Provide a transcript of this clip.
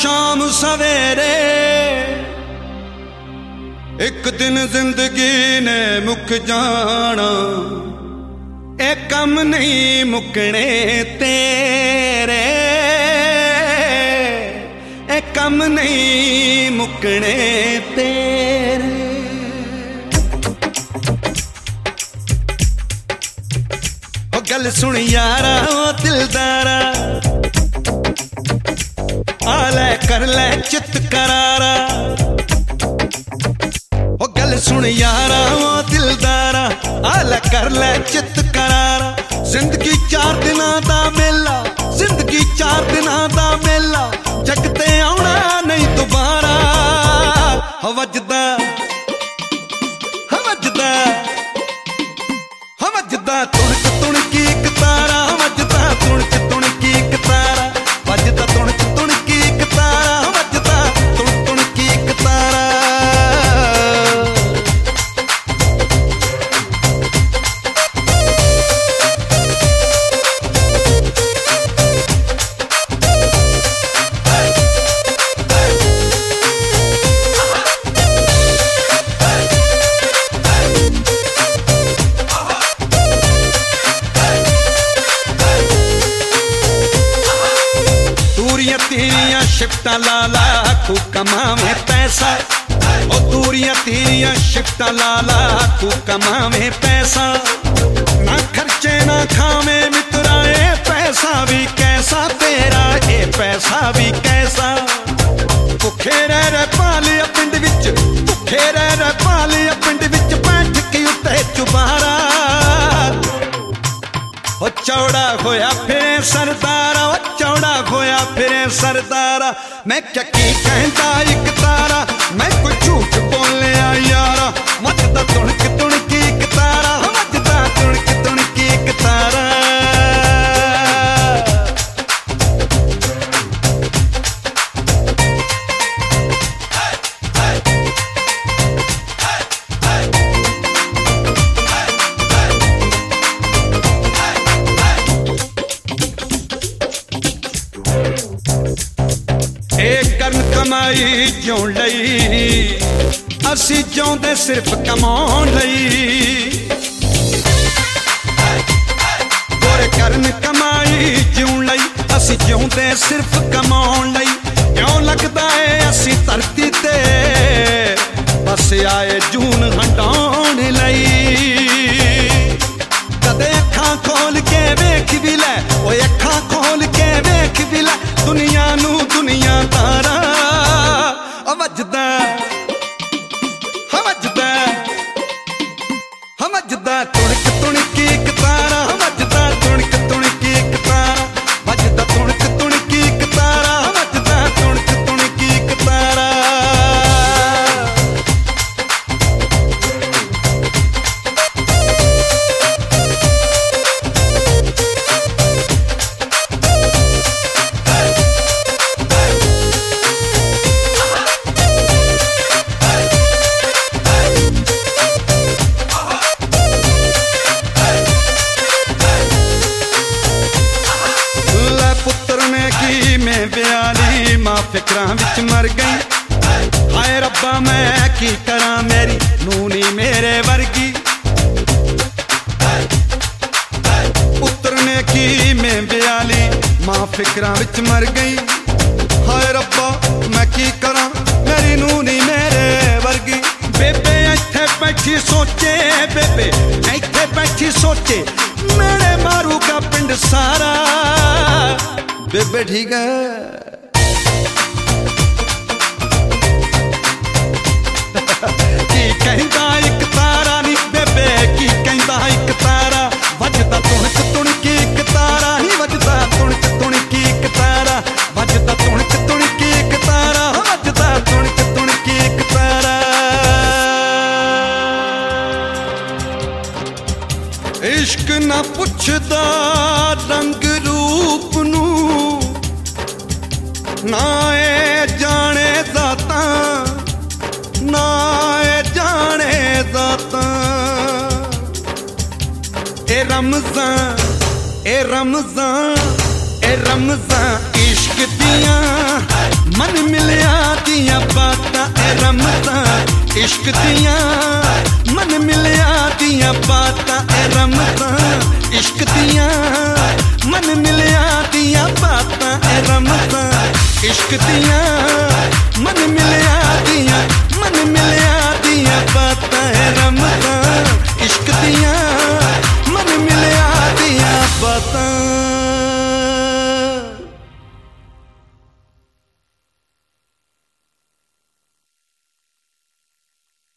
शाम सवेरे एक दिन जिंदगी ने मुक जाना, ए कम नहीं मुकने तेरे, ए कम नहीं मुकने तेरे। ओ गल सुन यारा ओ दिलदारा, आ ले कर ले चित करारा। ओ गल सुन यारा ओ दिलदारा, आ ले कर ले चित करारा। जिंदगी 4 दिनां दा मेला, जिंदगी 4 दिनां दा मेला, जगते आउणा नहीं दोबारा। वजदा वजदा वजदा तुणक तुणकी इक तारा, वजदा तुणक तुणकी इक तारा, वजदा तुणक तुणकी इक तारा, वजदा तुणक तुणकी इक तारा। तेरियां शिफ्टां ला ला तू कमावे पैसा, ओ दूरियां तेरियां शिफ्टां ला ला तू कमावे पैसा। ना खर्चे ना खावे मित्रा, ए पैसा भी कैसा तेरा, ए पैसा भी कैसा। भुखे रह पालिया पिंड विच, भुखे रह पालिया पिंड विच, बैठ के उत्ते चुबारा। ओ चौड़ा होया फिरे सरदारा, ओ चौड़ा होया फिरे सरदारा। मैं क्या की कहता इक तारा, मैं कोई झूठ बोलिया यारा। वजदा तुणक तुणकी इक तारा, वजदा तुणक तुणकी इक तारा। करन कमाई जिउण लई, असी जिउंदे सिर्फ कमाउण लई। गोरे करन कमाई जिउण लई, असी जिउंदे सिर्फ कमाउण लई। क्यों लगदा है असी धरती ते बस आए जून हटाउण लई। कदे अखां खोल के वेख भी लै, ओए अखां खोल के वेख भी लै, दुनिया नू दुनिया तारा। वजदा वजदा वजदा तुणक तुणकी इक तारा, वजदा तुणक तुणकी इक तारा, वजदा तुणक तुणकी इक तारा, वजदा तुणक तुणकी इक तारा। मैं ब्याली मां फिक्रां विच मर गई। हाय रब्बा मैं की करा, मेरी नूनी मेरे वर्गी। पुत्र ने की मैं ब्याली मां फिक्रां विच मर गई। हाय रब्बा मैं की करा, मेरी नूनी मेरे वर्गी। बेबे इत्थे बैठी सोचे, बेबे इत्थे बैठी सोचे, मेरे मारूगा पिंड सारा। बेबे ठीक है की कहंदा इक तारा नी, बेबे की कहंदा इक तारा। वजदा तुणक तुणकी इक तारा, ही वजदा तुणक तुणकी इक तारा, वजदा तुणक तुणकी इक तारा, वजदा तुणक तुणकी इक तारा। इश्क ना पुछदा रंग रूप नू, ना ए जाने दाता, ना ए जाने दाता। ए रमज़ान ए रमज़ान ए रमज़ान इश्क दियां मन मिलिया दियां बातां ए रमतां इश्क दियां, मन मिलिया दियां बातां ए रमतां इश्क दियां, मन मिलिया दियां बातां ए रमतां इश्क दियां, मन मिलिया दियां, मन मिलिया दियां बातां ए रमतां।